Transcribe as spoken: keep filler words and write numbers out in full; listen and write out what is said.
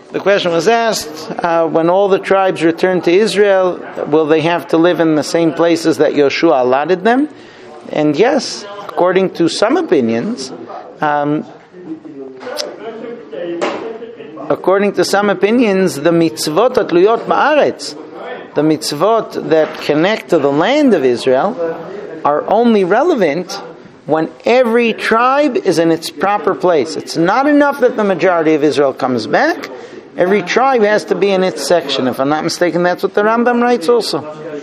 the question was asked, uh, when all the tribes return to Israel, will they have to live in the same places that Yoshua allotted them? And yes, according to some opinions, um, according to some opinions, the mitzvot atluyot ba'aretz, the mitzvot that connect to the land of Israel, are only relevant when every tribe is in its proper place. It's not enough that the majority of Israel comes back. Every tribe has to be in its section. If I'm not mistaken, that's what the Rambam writes also.